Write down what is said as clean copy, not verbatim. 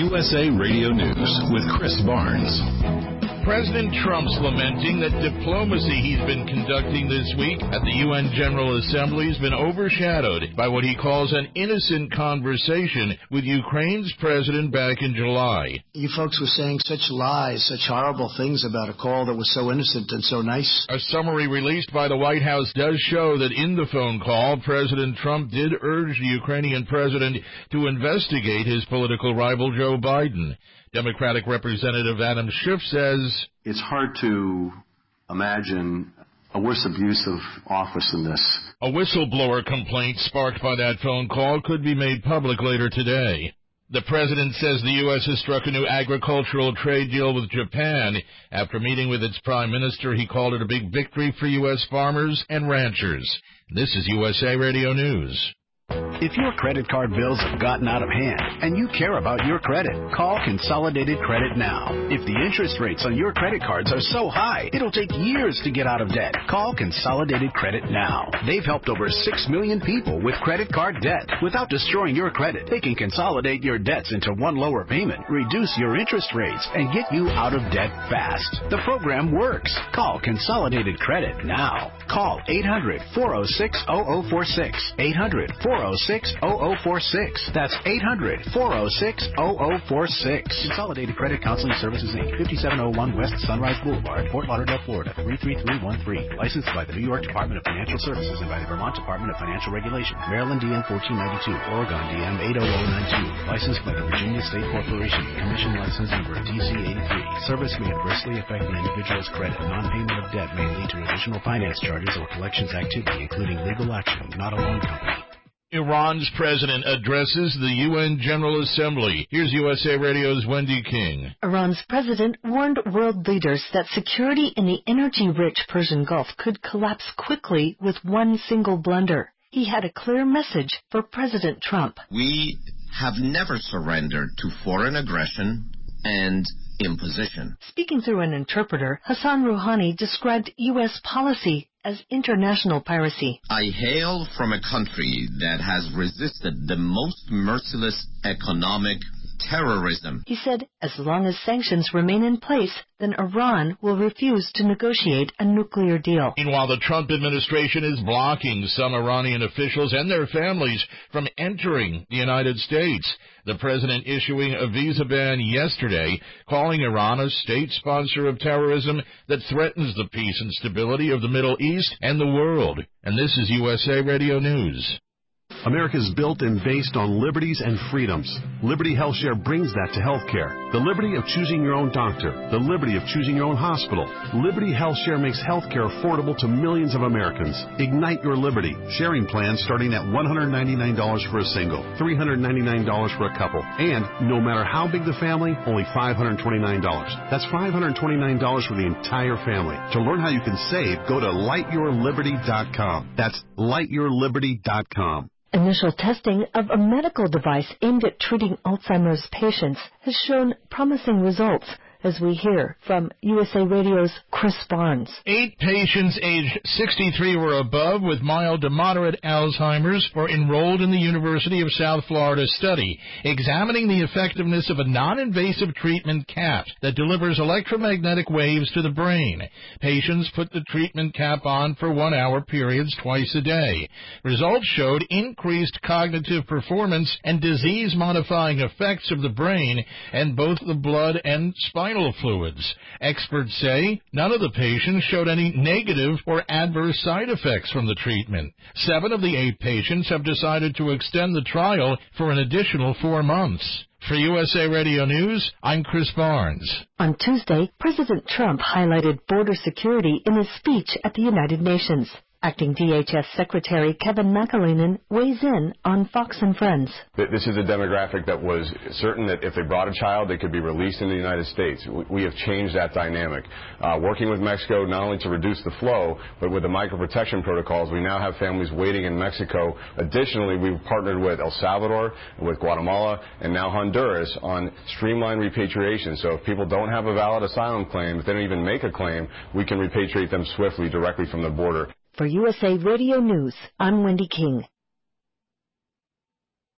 USA Radio News with Chris Barnes. President Trump's lamenting that diplomacy he's been conducting this week at the UN General Assembly has been overshadowed by what he calls an innocent conversation with Ukraine's president back in July. You folks were saying such lies, such horrible things about a call that was so innocent and so nice. A summary released by the White House does show that in the phone call, President Trump did urge the Ukrainian president to investigate his political rival Joe Biden. Democratic Representative Adam Schiff says, it's hard to imagine a worse abuse of office than this. A whistleblower complaint sparked by that phone call could be made public later today. The president says the U.S. has struck a new agricultural trade deal with Japan. After meeting with its prime minister, he called it a big victory for U.S. farmers and ranchers. This is USA Radio News. If your credit card bills have gotten out of hand and you care about your credit, call Consolidated Credit now. If the interest rates on your credit cards are so high, it'll take years to get out of debt. Call Consolidated Credit now. They've helped over 6 million people with credit card debt. Without destroying your credit, they can consolidate your debts into one lower payment, reduce your interest rates, and get you out of debt fast. The program works. Call Consolidated Credit now. Call 800-406-0046. 800-406-0046. That's 800-406-0046. Consolidated Credit Counseling Services, Inc., 5701 West Sunrise Boulevard, Fort Lauderdale, Florida, 33313. Licensed by the New York Department of Financial Services and by the Vermont Department of Financial Regulation. Maryland DN 1492, Oregon DM 80092. Licensed by the Virginia State Corporation. Commission license number DC 83. Service may adversely affect an individual's credit. Non-payment of debt may lead to additional finance charges or collections activity, including legal action, not a loan company. Iran's president addresses the UN General Assembly. Here's USA Radio's Wendy King. Iran's president warned world leaders that security in the energy-rich Persian Gulf could collapse quickly with one single blunder. He had a clear message for President Trump. We have never surrendered to foreign aggression and imposition. Speaking through an interpreter, Hassan Rouhani described U.S. policy as international piracy. I hail from a country that has resisted the most merciless economic terrorism. He said as long as sanctions remain in place, then Iran will refuse to negotiate a nuclear deal. Meanwhile, the Trump administration is blocking some Iranian officials and their families from entering the United States. The president issuing a visa ban yesterday, calling Iran a state sponsor of terrorism that threatens the peace and stability of the Middle East and the world. And this is USA Radio News. America is built and based on liberties and freedoms. Liberty HealthShare brings that to healthcare. The liberty of choosing your own doctor. The liberty of choosing your own hospital. Liberty HealthShare makes healthcare affordable to millions of Americans. Ignite your liberty. Sharing plans starting at $199 for a single, $399 for a couple, and no matter how big the family, only $529. That's $529 for the entire family. To learn how you can save, go to lightyourliberty.com. That's lightyourliberty.com. Initial testing of a medical device aimed at treating Alzheimer's patients has shown promising results, as we hear from USA Radio's Chris Barnes. 8 patients aged 63 or above with mild to moderate Alzheimer's were enrolled in the University of South Florida study, examining the effectiveness of a non-invasive treatment cap that delivers electromagnetic waves to the brain. Patients put the treatment cap on for 1-hour periods twice a day. Results showed increased cognitive performance and disease-modifying effects of the brain and both the blood and spinal fluids. Experts say none of the patients showed any negative or adverse side effects from the treatment. 7 of the 8 patients have decided to extend the trial for an additional 4 months. For USA Radio News, I'm Chris Barnes. On Tuesday, President Trump highlighted border security in his speech at the United Nations. Acting DHS Secretary Kevin McAleenan weighs in on Fox and Friends. This is a demographic that was certain that if they brought a child, they could be released in the United States. We have changed that dynamic. Working with Mexico not only to reduce the flow, but with the microprotection protocols, we now have families waiting in Mexico. Additionally, we've partnered with El Salvador, with Guatemala, and now Honduras on streamlined repatriation. So if people don't have a valid asylum claim, if they don't even make a claim, we can repatriate them swiftly directly from the border. For USA Radio News, I'm Wendy King.